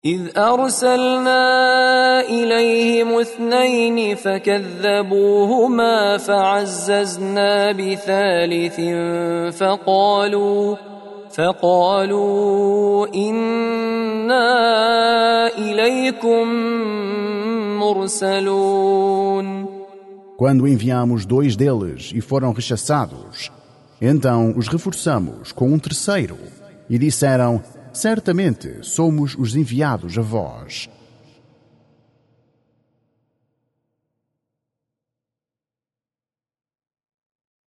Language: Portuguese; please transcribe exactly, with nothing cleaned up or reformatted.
إذ أرسلنا إليهم اثنين فكذبوهما فعززنا بثالث فقالوا فقالوا إنا إليكم مرسلون. Quando enviamos dois deles e foram rechaçados, então os reforçamos com um terceiro e disseram: certamente somos os enviados a vós.